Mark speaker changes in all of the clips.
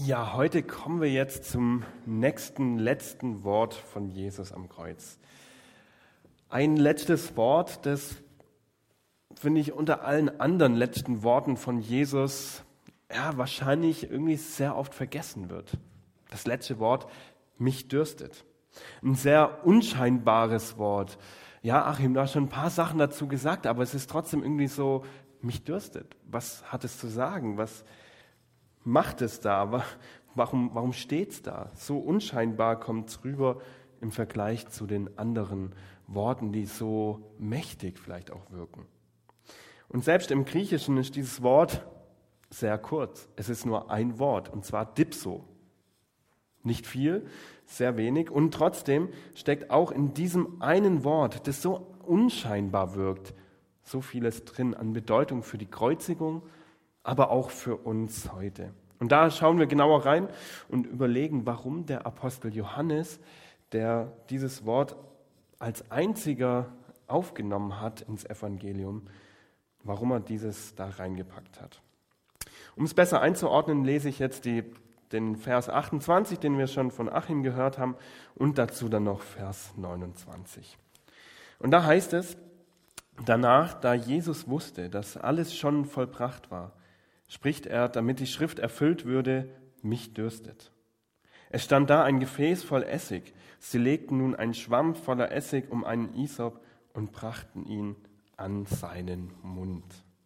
Speaker 1: Ja, heute kommen wir jetzt zum letzten Wort von Jesus am Kreuz. Ein letztes Wort, das, finde ich, unter allen anderen letzten Worten von Jesus wahrscheinlich irgendwie sehr oft vergessen wird. Das letzte Wort, mich dürstet. Ein sehr unscheinbares Wort. Ja, Achim, du hast schon ein paar Sachen dazu gesagt, aber es ist trotzdem irgendwie so, mich dürstet. Was hat es zu sagen? Was macht es da? Warum steht es da? So unscheinbar kommt es rüber im Vergleich zu den anderen Worten, die so mächtig vielleicht auch wirken. Und selbst im Griechischen ist dieses Wort sehr kurz. Es ist nur ein Wort, und zwar dipso. Nicht viel, sehr wenig. Und trotzdem steckt auch in diesem einen Wort, das so unscheinbar wirkt, so vieles drin an Bedeutung für die Kreuzigung, aber auch für uns heute. Und da schauen wir genauer rein und überlegen, warum der Apostel Johannes, der dieses Wort als einziger aufgenommen hat ins Evangelium, warum er dieses da reingepackt hat. Um es besser einzuordnen, lese ich jetzt den Vers 28, den wir schon von Achim gehört haben, und dazu dann noch Vers 29. Und da heißt es: Danach, da Jesus wusste, dass alles schon vollbracht war, spricht er, damit die Schrift erfüllt würde, mich dürstet. Es stand da ein Gefäß voll Essig. Sie legten nun einen Schwamm voller Essig um einen Isop und brachten ihn an seinen Mund.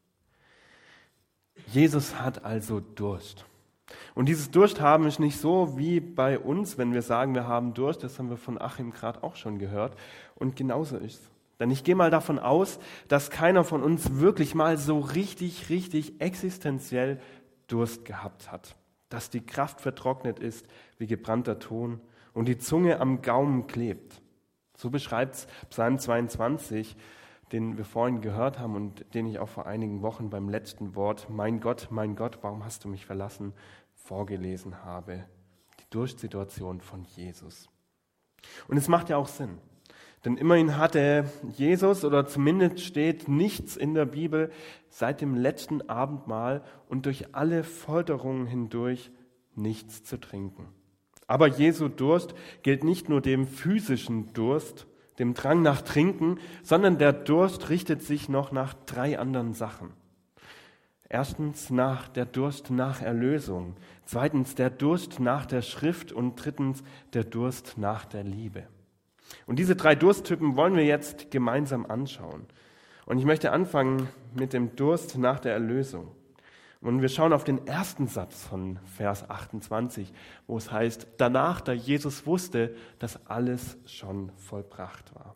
Speaker 1: Jesus hat also Durst. Und dieses Dursthaben ist nicht so wie bei uns, wenn wir sagen, wir haben Durst. Das haben wir von Achim gerade auch schon gehört. Und genauso ist es. Denn ich gehe mal davon aus, dass keiner von uns wirklich mal so richtig existenziell Durst gehabt hat. Dass die Kraft vertrocknet ist wie gebrannter Ton und die Zunge am Gaumen klebt. So beschreibt es Psalm 22, den wir vorhin gehört haben und den ich auch vor einigen Wochen beim letzten Wort, mein Gott, warum hast du mich verlassen, vorgelesen habe. Die Durstsituation von Jesus. Und es macht ja auch Sinn. Denn immerhin hatte Jesus, oder zumindest steht nichts in der Bibel, seit dem letzten Abendmahl und durch alle Folterungen hindurch nichts zu trinken. Aber Jesu Durst gilt nicht nur dem physischen Durst, dem Drang nach Trinken, sondern der Durst richtet sich noch nach 3 anderen Sachen. Erstens der Durst nach Erlösung, zweitens der Durst nach der Schrift und drittens der Durst nach der Liebe. Und diese 3 Dursttypen wollen wir jetzt gemeinsam anschauen. Und ich möchte anfangen mit dem Durst nach der Erlösung. Und wir schauen auf den ersten Satz von Vers 28, wo es heißt, danach, da Jesus wusste, dass alles schon vollbracht war.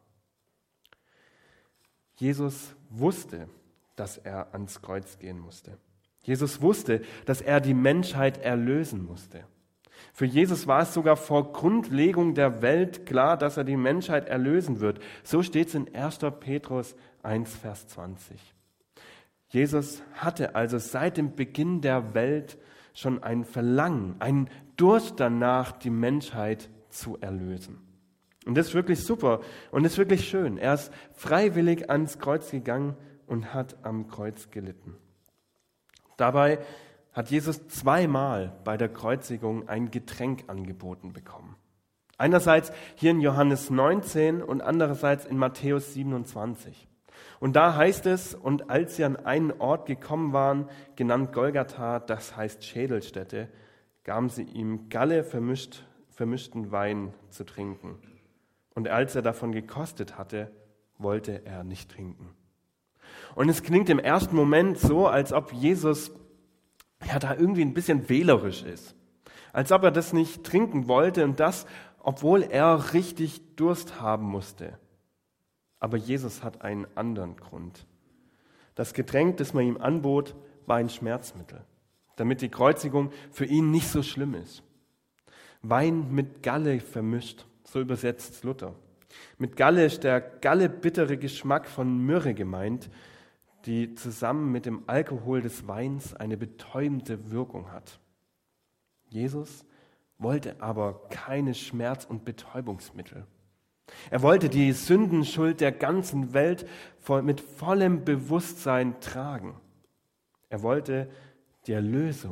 Speaker 1: Jesus wusste, dass er ans Kreuz gehen musste. Jesus wusste, dass er die Menschheit erlösen musste. Für Jesus war es sogar vor Grundlegung der Welt klar, dass er die Menschheit erlösen wird. So steht es in 1. Petrus 1, Vers 20. Jesus hatte also seit dem Beginn der Welt schon ein Verlangen, einen Durst danach, die Menschheit zu erlösen. Und das ist wirklich super und das ist wirklich schön. Er ist freiwillig ans Kreuz gegangen und hat am Kreuz gelitten. Dabei hat Jesus 2-mal bei der Kreuzigung ein Getränk angeboten bekommen. Einerseits hier in Johannes 19 und andererseits in Matthäus 27. Und da heißt es, und als sie an einen Ort gekommen waren, genannt Golgatha, das heißt Schädelstätte, gaben sie ihm Galle vermischten Wein zu trinken. Und als er davon gekostet hatte, wollte er nicht trinken. Und es klingt im ersten Moment so, als ob Jesus da irgendwie ein bisschen wählerisch ist. Als ob er das nicht trinken wollte und das, obwohl er richtig Durst haben musste. Aber Jesus hat einen anderen Grund. Das Getränk, das man ihm anbot, war ein Schmerzmittel, damit die Kreuzigung für ihn nicht so schlimm ist. Wein mit Galle vermischt, so übersetzt Luther. Mit Galle ist der gallebittere Geschmack von Myrrhe gemeint, die zusammen mit dem Alkohol des Weins eine betäubende Wirkung hat. Jesus wollte aber keine Schmerz- und Betäubungsmittel. Er wollte die Sündenschuld der ganzen Welt mit vollem Bewusstsein tragen. Er wollte die Erlösung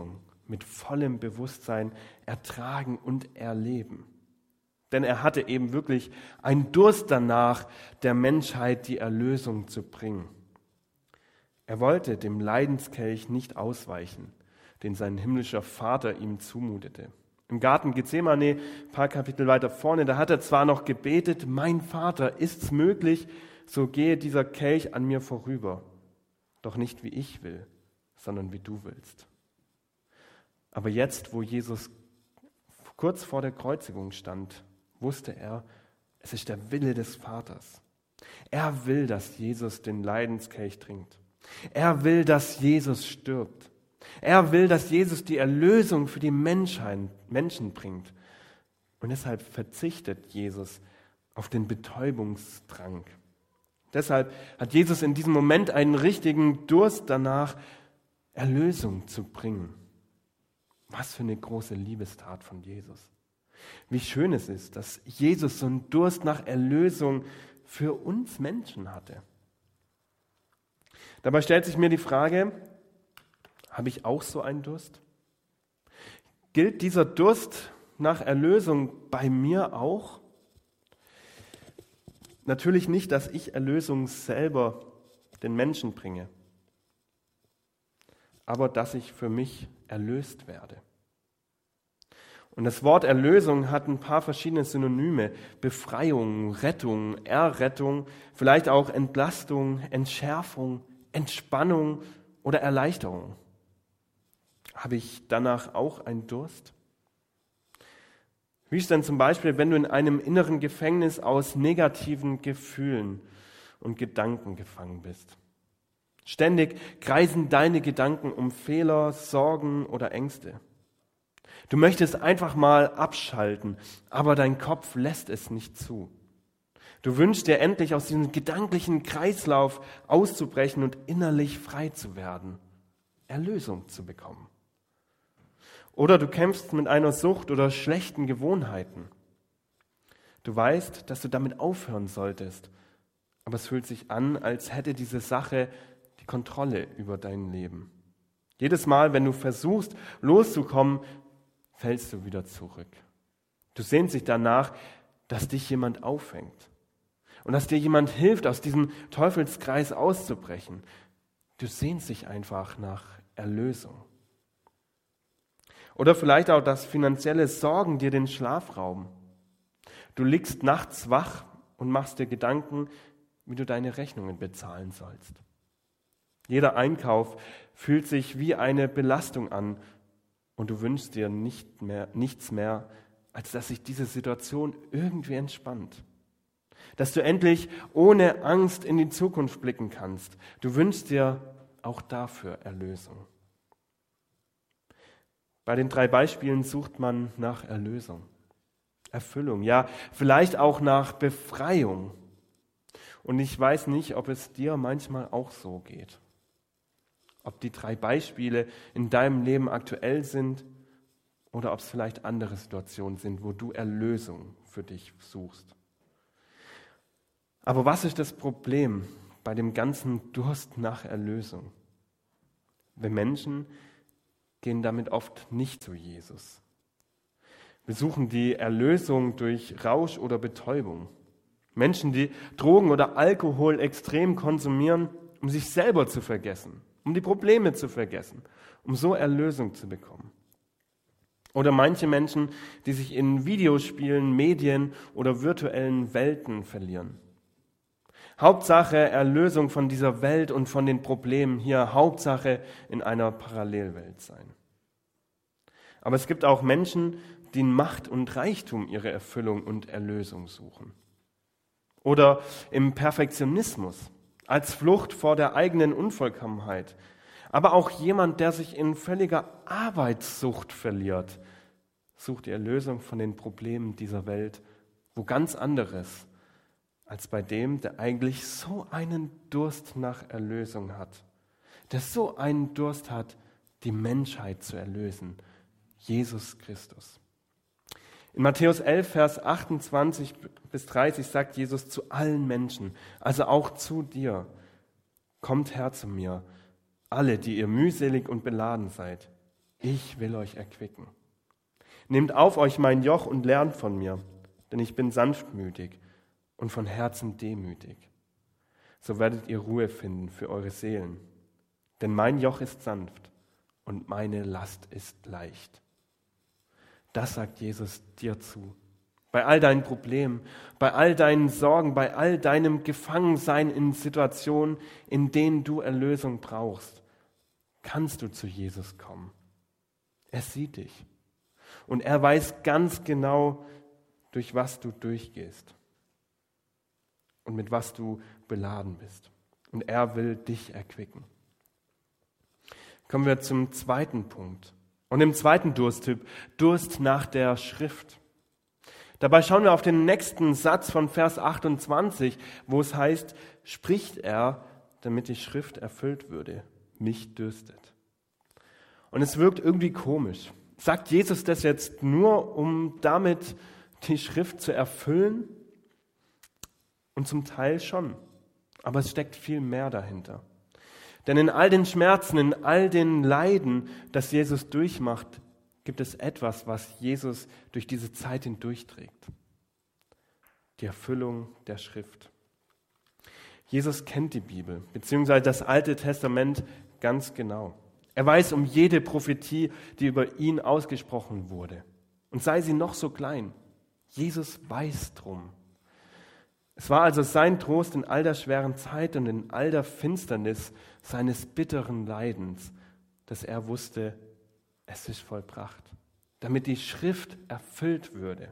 Speaker 1: mit vollem Bewusstsein ertragen und erleben. Denn er hatte eben wirklich einen Durst danach, der Menschheit die Erlösung zu bringen. Er wollte dem Leidenskelch nicht ausweichen, den sein himmlischer Vater ihm zumutete. Im Garten Gethsemane, ein paar Kapitel weiter vorne, da hat er zwar noch gebetet, mein Vater, ist's möglich, so gehe dieser Kelch an mir vorüber. Doch nicht wie ich will, sondern wie du willst. Aber jetzt, wo Jesus kurz vor der Kreuzigung stand, wusste er, es ist der Wille des Vaters. Er will, dass Jesus den Leidenskelch trinkt. Er will, dass Jesus stirbt. Er will, dass Jesus die Erlösung für die Menschen bringt. Und deshalb verzichtet Jesus auf den Betäubungsdrang. Deshalb hat Jesus in diesem Moment einen richtigen Durst danach, Erlösung zu bringen. Was für eine große Liebestat von Jesus. Wie schön es ist, dass Jesus so einen Durst nach Erlösung für uns Menschen hatte. Dabei stellt sich mir die Frage, habe ich auch so einen Durst? Gilt dieser Durst nach Erlösung bei mir auch? Natürlich nicht, dass ich Erlösung selber den Menschen bringe, aber dass ich für mich erlöst werde. Und das Wort Erlösung hat ein paar verschiedene Synonyme. Befreiung, Rettung, Errettung, vielleicht auch Entlastung, Entschärfung, Entspannung oder Erleichterung. Habe ich danach auch einen Durst? Wie ist denn zum Beispiel, wenn du in einem inneren Gefängnis aus negativen Gefühlen und Gedanken gefangen bist? Ständig kreisen deine Gedanken um Fehler, Sorgen oder Ängste. Du möchtest einfach mal abschalten, aber dein Kopf lässt es nicht zu. Du wünschst dir endlich aus diesem gedanklichen Kreislauf auszubrechen und innerlich frei zu werden, Erlösung zu bekommen. Oder du kämpfst mit einer Sucht oder schlechten Gewohnheiten. Du weißt, dass du damit aufhören solltest, aber es fühlt sich an, als hätte diese Sache die Kontrolle über dein Leben. Jedes Mal, wenn du versuchst, loszukommen, fällst du wieder zurück. Du sehnst dich danach, dass dich jemand auffängt und dass dir jemand hilft, aus diesem Teufelskreis auszubrechen. Du sehnst dich einfach nach Erlösung. Oder vielleicht auch, dass finanzielle Sorgen dir den Schlaf rauben. Du liegst nachts wach und machst dir Gedanken, wie du deine Rechnungen bezahlen sollst. Jeder Einkauf fühlt sich wie eine Belastung an und du wünschst dir nichts mehr, als dass sich diese Situation irgendwie entspannt. Dass du endlich ohne Angst in die Zukunft blicken kannst. Du wünschst dir auch dafür Erlösung. Bei den 3 Beispielen sucht man nach Erlösung, Erfüllung, ja, vielleicht auch nach Befreiung. Und ich weiß nicht, ob es dir manchmal auch so geht. Ob die 3 Beispiele in deinem Leben aktuell sind oder ob es vielleicht andere Situationen sind, wo du Erlösung für dich suchst. Aber was ist das Problem bei dem ganzen Durst nach Erlösung? Wir Menschen gehen damit oft nicht zu Jesus. Wir suchen die Erlösung durch Rausch oder Betäubung. Menschen, die Drogen oder Alkohol extrem konsumieren, um sich selber zu vergessen, um die Probleme zu vergessen, um so Erlösung zu bekommen. Oder manche Menschen, die sich in Videospielen, Medien oder virtuellen Welten verlieren. Hauptsache Erlösung von dieser Welt und von den Problemen hier, Hauptsache in einer Parallelwelt sein. Aber es gibt auch Menschen, die in Macht und Reichtum ihre Erfüllung und Erlösung suchen. Oder im Perfektionismus, als Flucht vor der eigenen Unvollkommenheit. Aber auch jemand, der sich in völliger Arbeitssucht verliert, sucht die Erlösung von den Problemen dieser Welt, wo ganz anderes als bei dem, der eigentlich so einen Durst nach Erlösung hat, der so einen Durst hat, die Menschheit zu erlösen, Jesus Christus. In Matthäus 11, Vers 28 bis 30 sagt Jesus zu allen Menschen, also auch zu dir, kommt her zu mir, alle, die ihr mühselig und beladen seid. Ich will euch erquicken. Nehmt auf euch mein Joch und lernt von mir, denn ich bin sanftmütig und von Herzen demütig. So werdet ihr Ruhe finden für eure Seelen. Denn mein Joch ist sanft und meine Last ist leicht. Das sagt Jesus dir zu. Bei all deinen Problemen, bei all deinen Sorgen, bei all deinem Gefangensein in Situationen, in denen du Erlösung brauchst, kannst du zu Jesus kommen. Er sieht dich und er weiß ganz genau, durch was du durchgehst und mit was du beladen bist. Und er will dich erquicken. Kommen wir zum zweiten Punkt. Und im zweiten Dursttyp, Durst nach der Schrift. Dabei schauen wir auf den nächsten Satz von Vers 28, wo es heißt, spricht er, damit die Schrift erfüllt würde, mich dürstet. Und es wirkt irgendwie komisch. Sagt Jesus das jetzt nur, um damit die Schrift zu erfüllen? Und zum Teil schon. Aber es steckt viel mehr dahinter. Denn in all den Schmerzen, in all den Leiden, das Jesus durchmacht, gibt es etwas, was Jesus durch diese Zeit hindurchträgt. Die Erfüllung der Schrift. Jesus kennt die Bibel, beziehungsweise das Alte Testament ganz genau. Er weiß um jede Prophetie, die über ihn ausgesprochen wurde. Und sei sie noch so klein. Jesus weiß drum. Es war also sein Trost in all der schweren Zeit und in all der Finsternis seines bitteren Leidens, dass er wusste, es ist vollbracht, damit die Schrift erfüllt würde.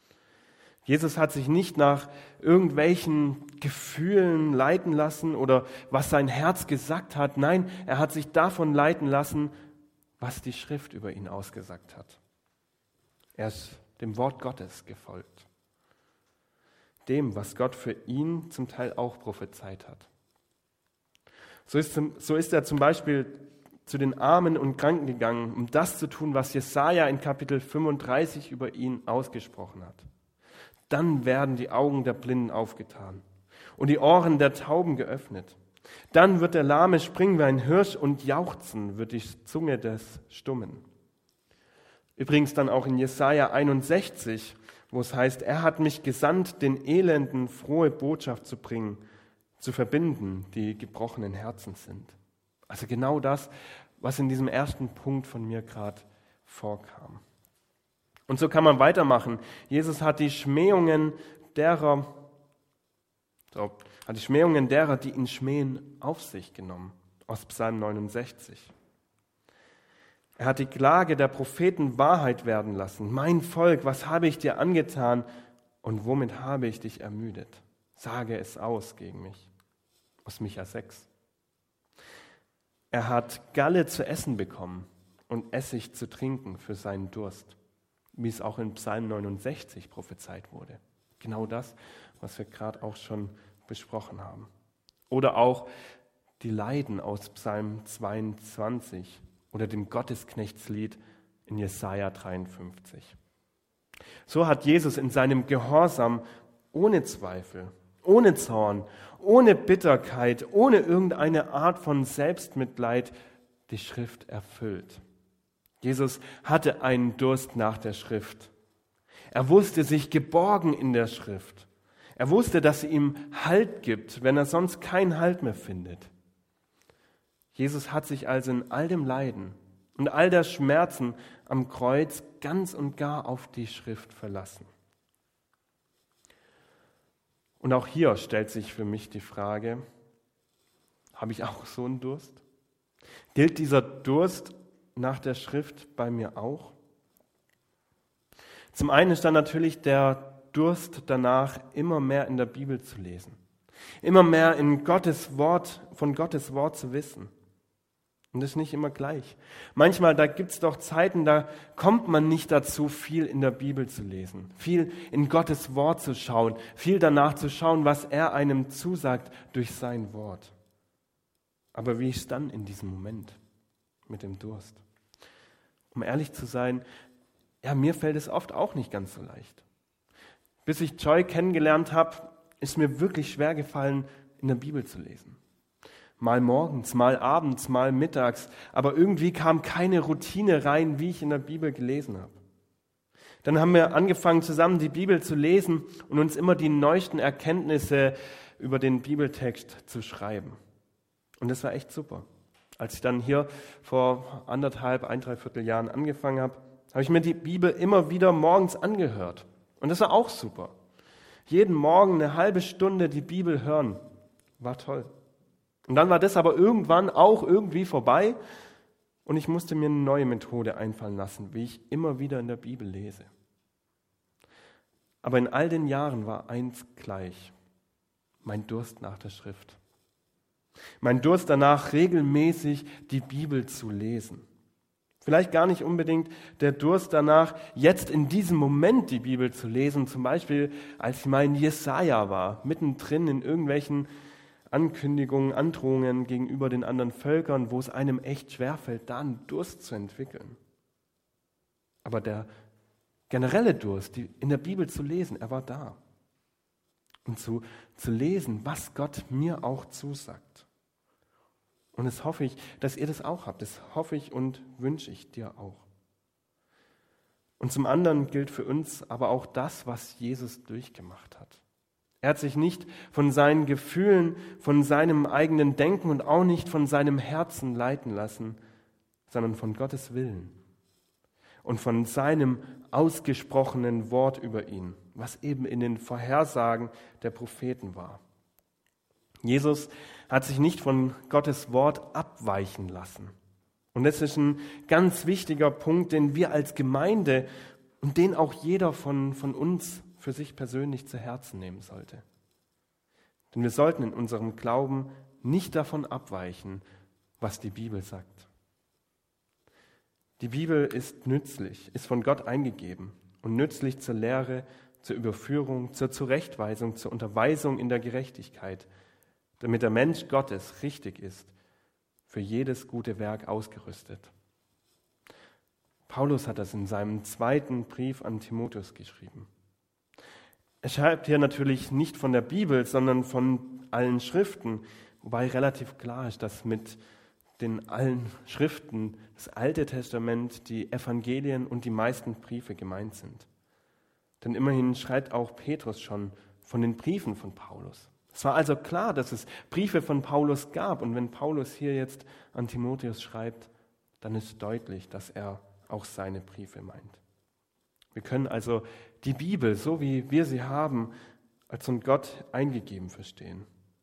Speaker 1: Jesus hat sich nicht nach irgendwelchen Gefühlen leiten lassen oder was sein Herz gesagt hat. Nein, er hat sich davon leiten lassen, was die Schrift über ihn ausgesagt hat. Er ist dem Wort Gottes gefolgt. Dem, was Gott für ihn zum Teil auch prophezeit hat. So ist er zum Beispiel zu den Armen und Kranken gegangen, um das zu tun, was Jesaja in Kapitel 35 über ihn ausgesprochen hat. Dann werden die Augen der Blinden aufgetan und die Ohren der Tauben geöffnet. Dann wird der Lahme springen wie ein Hirsch und jauchzen wird die Zunge des Stummen. Übrigens dann auch in Jesaja 61, wo es heißt, er hat mich gesandt, den Elenden frohe Botschaft zu bringen, zu verbinden, die gebrochenen Herzen sind. Also genau das, was in diesem ersten Punkt von mir gerade vorkam. Und so kann man weitermachen. Jesus hat die Schmähungen derer, die ihn schmähen, auf sich genommen, aus Psalm 69. Er hat die Klage der Propheten Wahrheit werden lassen. Mein Volk, was habe ich dir angetan und womit habe ich dich ermüdet? Sage es aus gegen mich. Aus Micha 6. Er hat Galle zu essen bekommen und Essig zu trinken für seinen Durst, wie es auch in Psalm 69 prophezeit wurde. Genau das, was wir gerade auch schon besprochen haben. Oder auch die Leiden aus Psalm 22 oder dem Gottesknechtslied in Jesaja 53. So hat Jesus in seinem Gehorsam ohne Zweifel, ohne Zorn, ohne Bitterkeit, ohne irgendeine Art von Selbstmitleid die Schrift erfüllt. Jesus hatte einen Durst nach der Schrift. Er wusste sich geborgen in der Schrift. Er wusste, dass sie ihm Halt gibt, wenn er sonst keinen Halt mehr findet. Jesus hat sich also in all dem Leiden und all der Schmerzen am Kreuz ganz und gar auf die Schrift verlassen. Und auch hier stellt sich für mich die Frage, habe ich auch so einen Durst? Gilt dieser Durst nach der Schrift bei mir auch? Zum einen ist dann natürlich der Durst danach, immer mehr in der Bibel zu lesen, immer mehr in Gottes Wort, von Gottes Wort zu wissen. Und das ist nicht immer gleich. Manchmal, da gibt es doch Zeiten, da kommt man nicht dazu, viel in der Bibel zu lesen, viel in Gottes Wort zu schauen, viel danach zu schauen, was er einem zusagt durch sein Wort. Aber wie ist es dann in diesem Moment mit dem Durst? Um ehrlich zu sein, ja, mir fällt es oft auch nicht ganz so leicht. Bis ich Joy kennengelernt habe, ist mir wirklich schwer gefallen, in der Bibel zu lesen. Mal morgens, mal abends, mal mittags. Aber irgendwie kam keine Routine rein, wie ich in der Bibel gelesen habe. Dann haben wir angefangen, zusammen die Bibel zu lesen und uns immer die neuesten Erkenntnisse über den Bibeltext zu schreiben. Und das war echt super. Als ich dann hier vor 1,5 Jahren angefangen habe, habe ich mir die Bibel immer wieder morgens angehört. Und das war auch super. Jeden Morgen eine halbe Stunde die Bibel hören, war toll. Und dann war das aber irgendwann auch irgendwie vorbei und ich musste mir eine neue Methode einfallen lassen, wie ich immer wieder in der Bibel lese. Aber in all den Jahren war eins gleich: mein Durst nach der Schrift. Mein Durst danach, regelmäßig die Bibel zu lesen. Vielleicht gar nicht unbedingt der Durst danach, jetzt in diesem Moment die Bibel zu lesen, zum Beispiel als ich mal in Jesaja war, mittendrin in irgendwelchen Ankündigungen, Androhungen gegenüber den anderen Völkern, wo es einem echt schwerfällt, da einen Durst zu entwickeln. Aber der generelle Durst, in der Bibel zu lesen, er war da. Und zu lesen, was Gott mir auch zusagt. Und das hoffe ich, dass ihr das auch habt. Das hoffe ich und wünsche ich dir auch. Und zum anderen gilt für uns aber auch das, was Jesus durchgemacht hat. Er hat sich nicht von seinen Gefühlen, von seinem eigenen Denken und auch nicht von seinem Herzen leiten lassen, sondern von Gottes Willen und von seinem ausgesprochenen Wort über ihn, was eben in den Vorhersagen der Propheten war. Jesus hat sich nicht von Gottes Wort abweichen lassen. Und das ist ein ganz wichtiger Punkt, den wir als Gemeinde und den auch jeder von uns für sich persönlich zu Herzen nehmen sollte. Denn wir sollten in unserem Glauben nicht davon abweichen, was die Bibel sagt. Die Bibel ist nützlich, ist von Gott eingegeben und nützlich zur Lehre, zur Überführung, zur Zurechtweisung, zur Unterweisung in der Gerechtigkeit, damit der Mensch Gottes richtig ist, für jedes gute Werk ausgerüstet. Paulus hat das in seinem 2. Brief an Timotheus geschrieben. Er schreibt hier natürlich nicht von der Bibel, sondern von allen Schriften, wobei relativ klar ist, dass mit den allen Schriften das Alte Testament, die Evangelien und die meisten Briefe gemeint sind. Denn immerhin schreibt auch Petrus schon von den Briefen von Paulus. Es war also klar, dass es Briefe von Paulus gab. Und wenn Paulus hier jetzt an Timotheus schreibt, dann ist deutlich, dass er auch seine Briefe meint. Wir können also die Bibel, so wie wir sie haben, als von Gott eingegeben verstehen.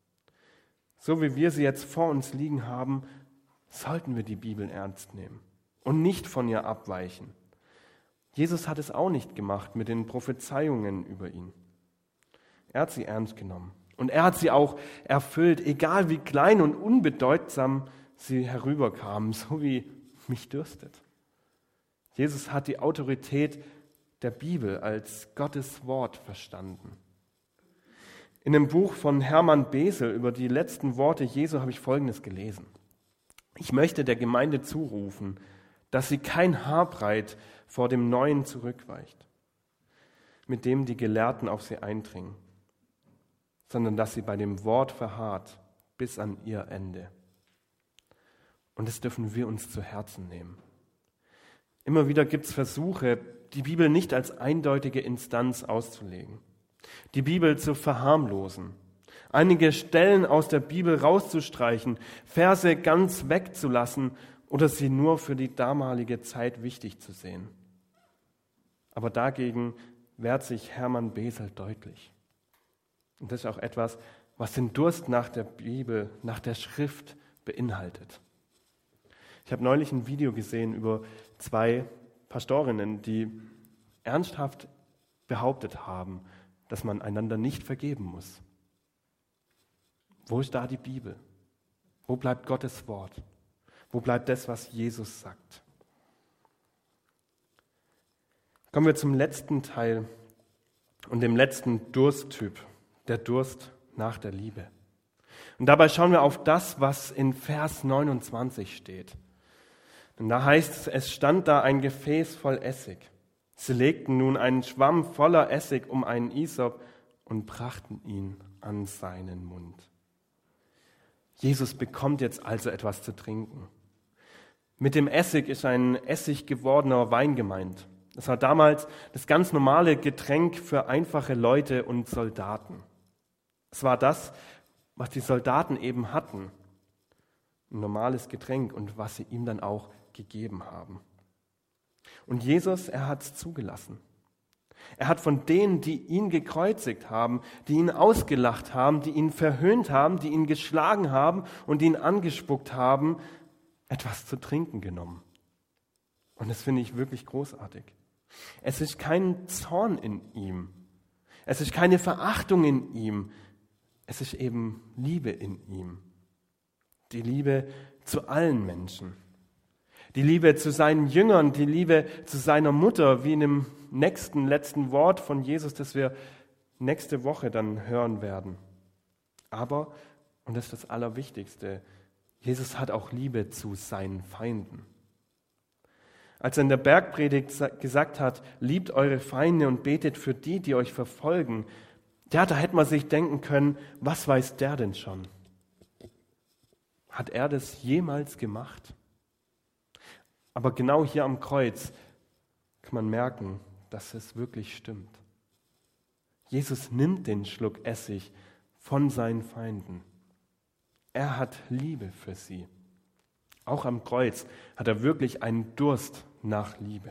Speaker 1: So wie wir sie jetzt vor uns liegen haben, sollten wir die Bibel ernst nehmen und nicht von ihr abweichen. Jesus hat es auch nicht gemacht mit den Prophezeiungen über ihn. Er hat sie ernst genommen und er hat sie auch erfüllt, egal wie klein und unbedeutsam sie herüberkamen, so wie mich dürstet. Jesus hat die Autorität der Bibel als Gottes Wort verstanden. In dem Buch von Hermann Besel über die letzten Worte Jesu habe ich Folgendes gelesen. Ich möchte der Gemeinde zurufen, dass sie kein Haarbreit vor dem Neuen zurückweicht, mit dem die Gelehrten auf sie eindringen, sondern dass sie bei dem Wort verharrt bis an ihr Ende. Und das dürfen wir uns zu Herzen nehmen. Immer wieder gibt es Versuche, die Bibel nicht als eindeutige Instanz auszulegen, die Bibel zu verharmlosen, einige Stellen aus der Bibel rauszustreichen, Verse ganz wegzulassen oder sie nur für die damalige Zeit wichtig zu sehen. Aber dagegen wehrt sich Hermann Besel deutlich. Und das ist auch etwas, was den Durst nach der Bibel, nach der Schrift beinhaltet. Ich habe neulich ein Video gesehen über 2 Pastorinnen, die ernsthaft behauptet haben, dass man einander nicht vergeben muss. Wo ist da die Bibel? Wo bleibt Gottes Wort? Wo bleibt das, was Jesus sagt? Kommen wir zum letzten Teil und dem letzten Dursttyp, der Durst nach der Liebe. Und dabei schauen wir auf das, was in Vers 29 steht. Denn da heißt es stand da ein Gefäß voll Essig. Sie legten nun einen Schwamm voller Essig um einen Isop und brachten ihn an seinen Mund. Jesus bekommt jetzt also etwas zu trinken. Mit dem Essig ist ein Essig gewordener Wein gemeint. Das war damals das ganz normale Getränk für einfache Leute und Soldaten. Es war das, was die Soldaten eben hatten. Ein normales Getränk und was sie ihm dann auch gegeben haben. Und Jesus, er hat es zugelassen. Er hat von denen, die ihn gekreuzigt haben, die ihn ausgelacht haben, die ihn verhöhnt haben, die ihn geschlagen haben und ihn angespuckt haben, etwas zu trinken genommen. Und das finde ich wirklich großartig. Es ist kein Zorn in ihm. Es ist keine Verachtung in ihm. Es ist eben Liebe in ihm. Die Liebe zu allen Menschen. Die Liebe zu seinen Jüngern, die Liebe zu seiner Mutter, wie in dem letzten Wort von Jesus, das wir nächste Woche dann hören werden. Aber, und das ist das Allerwichtigste, Jesus hat auch Liebe zu seinen Feinden. Als er in der Bergpredigt gesagt hat, liebt eure Feinde und betet für die, die euch verfolgen, ja, da hätte man sich denken können, was weiß der denn schon? Hat er das jemals gemacht? Aber genau hier am Kreuz kann man merken, dass es wirklich stimmt. Jesus nimmt den Schluck Essig von seinen Feinden. Er hat Liebe für sie. Auch am Kreuz hat er wirklich einen Durst nach Liebe.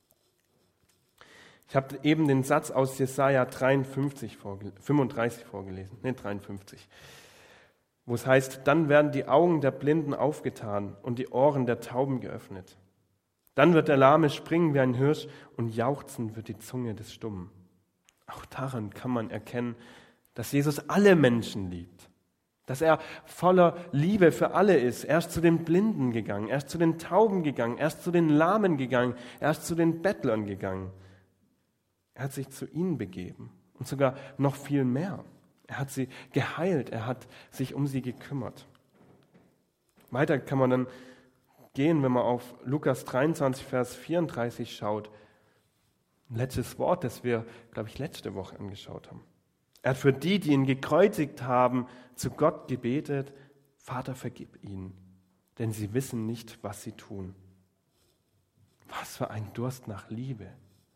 Speaker 1: Ich habe eben den Satz aus Jesaja 35 vorgelesen, 53, wo es heißt, dann werden die Augen der Blinden aufgetan und die Ohren der Tauben geöffnet. Dann wird der Lahme springen wie ein Hirsch und jauchzen wird die Zunge des Stummen. Auch daran kann man erkennen, dass Jesus alle Menschen liebt. Dass er voller Liebe für alle ist. Er ist zu den Blinden gegangen, er ist zu den Tauben gegangen, er ist zu den Lahmen gegangen, er ist zu den Bettlern gegangen. Er hat sich zu ihnen begeben und sogar noch viel mehr. Er hat sie geheilt, er hat sich um sie gekümmert. Weiter kann man dann gehen, wenn man auf Lukas 23, Vers 34 schaut. Ein letztes Wort, das wir, glaube ich, letzte Woche angeschaut haben. Er hat für die, die ihn gekreuzigt haben, zu Gott gebetet, Vater, vergib ihnen, denn sie wissen nicht, was sie tun. Was für ein Durst nach Liebe.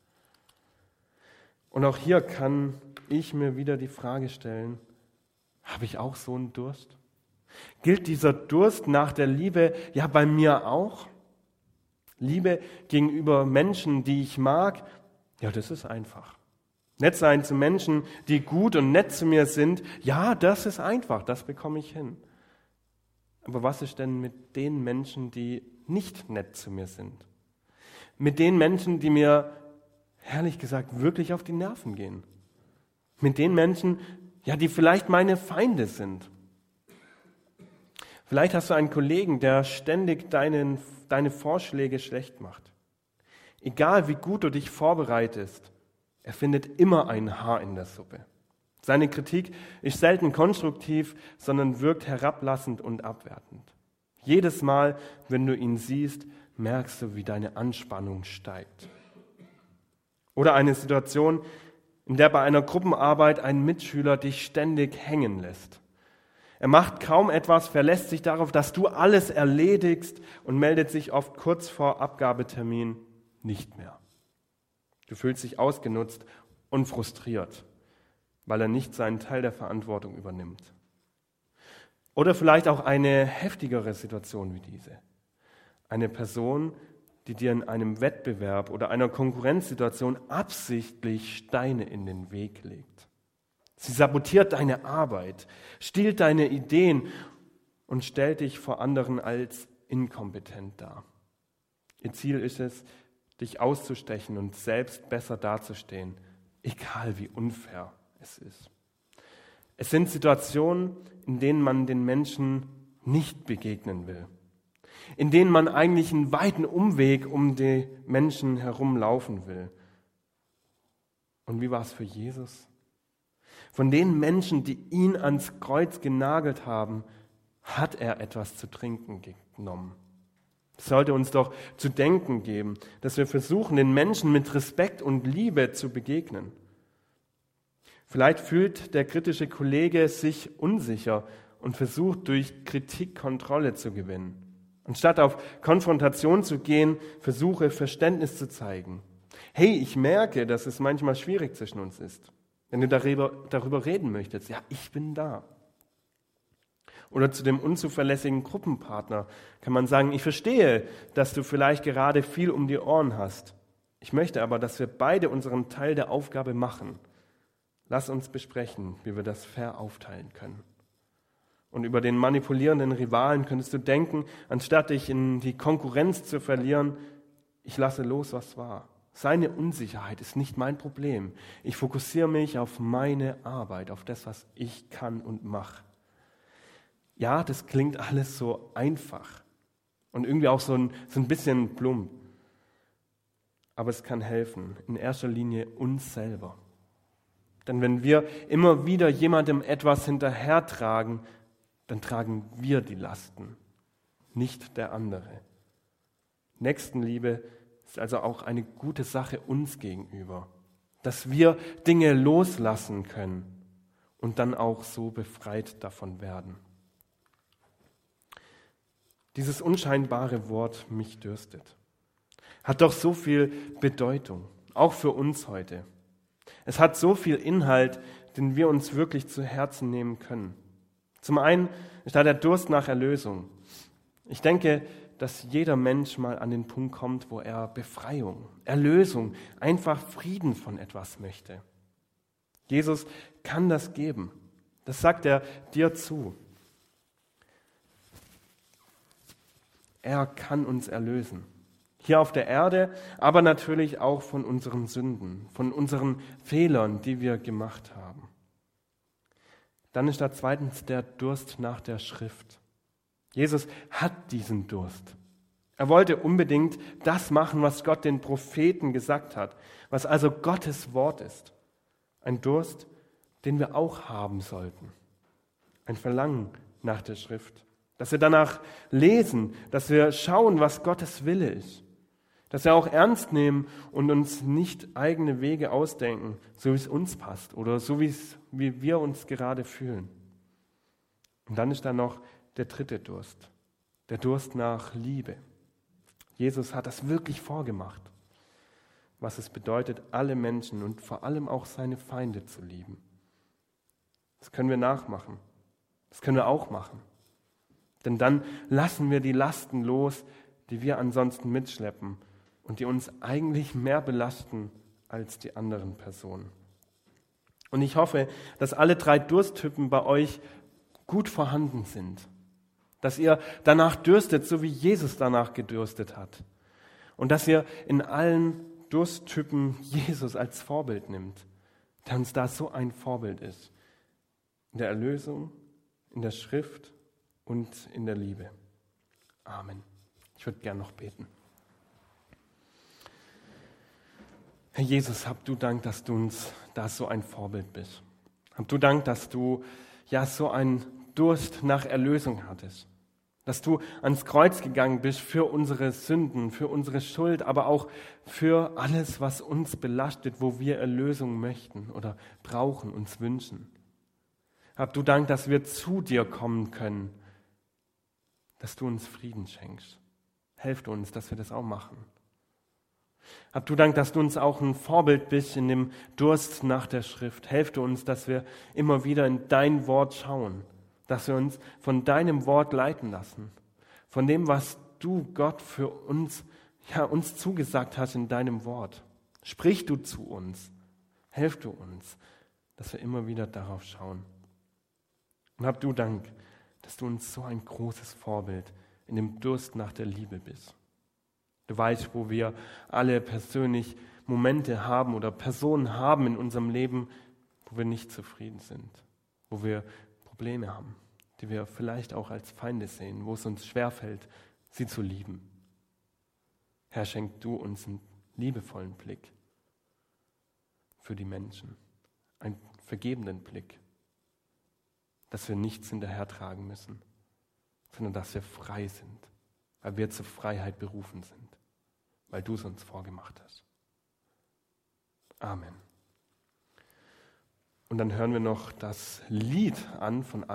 Speaker 1: Und auch hier kann ich mir wieder die Frage stellen, habe ich auch so einen Durst? Gilt dieser Durst nach der Liebe ja bei mir auch? Liebe gegenüber Menschen, die ich mag, ja, das ist einfach. Nett sein zu Menschen, die gut und nett zu mir sind, ja, das ist einfach, das bekomme ich hin. Aber was ist denn mit den Menschen, die nicht nett zu mir sind? Mit den Menschen, die mir, ehrlich gesagt, wirklich auf die Nerven gehen? Mit den Menschen, ja, die vielleicht meine Feinde sind? Vielleicht hast du einen Kollegen, der ständig deine Vorschläge schlecht macht. Egal wie gut du dich vorbereitest, er findet immer ein Haar in der Suppe. Seine Kritik ist selten konstruktiv, sondern wirkt herablassend und abwertend. Jedes Mal, wenn du ihn siehst, merkst du, wie deine Anspannung steigt. Oder eine Situation, in der bei einer Gruppenarbeit ein Mitschüler dich ständig hängen lässt. Er macht kaum etwas, verlässt sich darauf, dass du alles erledigst und meldet sich oft kurz vor Abgabetermin nicht mehr. Du fühlst dich ausgenutzt und frustriert, weil er nicht seinen Teil der Verantwortung übernimmt. Oder vielleicht auch eine heftigere Situation wie diese. Eine Person, die dir in einem Wettbewerb oder einer Konkurrenzsituation absichtlich Steine in den Weg legt. Sie sabotiert deine Arbeit, stiehlt deine Ideen und stellt dich vor anderen als inkompetent dar. Ihr Ziel ist es, dich auszustechen und selbst besser dazustehen, egal wie unfair es ist. Es sind Situationen, in denen man den Menschen nicht begegnen will, in denen man eigentlich einen weiten Umweg um die Menschen herumlaufen will. Und wie war es für Jesus? Von den Menschen, die ihn ans Kreuz genagelt haben, hat er etwas zu trinken genommen. Es sollte uns doch zu denken geben, dass wir versuchen, den Menschen mit Respekt und Liebe zu begegnen. Vielleicht fühlt der kritische Kollege sich unsicher und versucht durch Kritik Kontrolle zu gewinnen. Anstatt auf Konfrontation zu gehen, versuche Verständnis zu zeigen. Hey, ich merke, dass es manchmal schwierig zwischen uns ist. Wenn du darüber reden möchtest, ja, ich bin da. Oder zu dem unzuverlässigen Gruppenpartner kann man sagen, ich verstehe, dass du vielleicht gerade viel um die Ohren hast. Ich möchte aber, dass wir beide unseren Teil der Aufgabe machen. Lass uns besprechen, wie wir das fair aufteilen können. Und über den manipulierenden Rivalen könntest du denken, anstatt dich in die Konkurrenz zu verlieren, ich lasse los, was war. Seine Unsicherheit ist nicht mein Problem. Ich fokussiere mich auf meine Arbeit, auf das, was ich kann und mache. Ja, das klingt alles so einfach und irgendwie auch so ein bisschen plump. Aber es kann helfen, in erster Linie uns selber. Denn wenn wir immer wieder jemandem etwas hinterhertragen, dann tragen wir die Lasten, nicht der andere. Nächstenliebe ist also auch eine gute Sache uns gegenüber, dass wir Dinge loslassen können und dann auch so befreit davon werden. Dieses unscheinbare Wort, mich dürstet, hat doch so viel Bedeutung, auch für uns heute. Es hat so viel Inhalt, den wir uns wirklich zu Herzen nehmen können. Zum einen ist da der Durst nach Erlösung. Ich denke, dass jeder Mensch mal an den Punkt kommt, wo er Befreiung, Erlösung, einfach Frieden von etwas möchte. Jesus kann das geben. Das sagt er dir zu. Er kann uns erlösen. Hier auf der Erde, aber natürlich auch von unseren Sünden, von unseren Fehlern, die wir gemacht haben. Dann ist da zweitens der Durst nach der Schrift. Jesus hat diesen Durst. Er wollte unbedingt das machen, was Gott den Propheten gesagt hat, was also Gottes Wort ist. Ein Durst, den wir auch haben sollten. Ein Verlangen nach der Schrift. Dass wir danach lesen, dass wir schauen, was Gottes Wille ist. Dass wir auch ernst nehmen und uns nicht eigene Wege ausdenken, so wie es uns passt oder so wie wir uns gerade fühlen. Und dann ist da noch der dritte Durst, der Durst nach Liebe. Jesus hat das wirklich vorgemacht, was es bedeutet, alle Menschen und vor allem auch seine Feinde zu lieben. Das können wir nachmachen, das können wir auch machen. Denn dann lassen wir die Lasten los, die wir ansonsten mitschleppen und die uns eigentlich mehr belasten als die anderen Personen. Und ich hoffe, dass alle 3 Dursttypen bei euch gut vorhanden sind. Dass ihr danach dürstet, so wie Jesus danach gedürstet hat. Und dass ihr in allen Dursttypen Jesus als Vorbild nimmt, der uns da so ein Vorbild ist. In der Erlösung, in der Schrift und in der Liebe. Amen. Ich würde gern noch beten. Herr Jesus, hab du Dank, dass du uns da so ein Vorbild bist. Hab du Dank, dass du ja so einen Durst nach Erlösung hattest. Dass du ans Kreuz gegangen bist für unsere Sünden, für unsere Schuld, aber auch für alles, was uns belastet, wo wir Erlösung möchten oder brauchen, uns wünschen. Hab du Dank, dass wir zu dir kommen können, dass du uns Frieden schenkst. Helf uns, dass wir das auch machen. Hab du Dank, dass du uns auch ein Vorbild bist in dem Durst nach der Schrift. Helf du uns, dass wir immer wieder in dein Wort schauen, dass wir uns von deinem Wort leiten lassen, von dem, was du, Gott, für uns, uns zugesagt hast in deinem Wort. Sprich du zu uns, helf du uns, dass wir immer wieder darauf schauen. Und hab du Dank, dass du uns so ein großes Vorbild in dem Durst nach der Liebe bist. Du weißt, wo wir alle persönlich Momente haben oder Personen haben in unserem Leben, wo wir nicht zufrieden sind, wo wir Probleme haben, die wir vielleicht auch als Feinde sehen, wo es uns schwerfällt, sie zu lieben. Herr, schenk du uns einen liebevollen Blick für die Menschen, einen vergebenden Blick, dass wir nichts hinterhertragen müssen, sondern dass wir frei sind, weil wir zur Freiheit berufen sind, weil du es uns vorgemacht hast. Amen. Und dann hören wir noch das Lied an von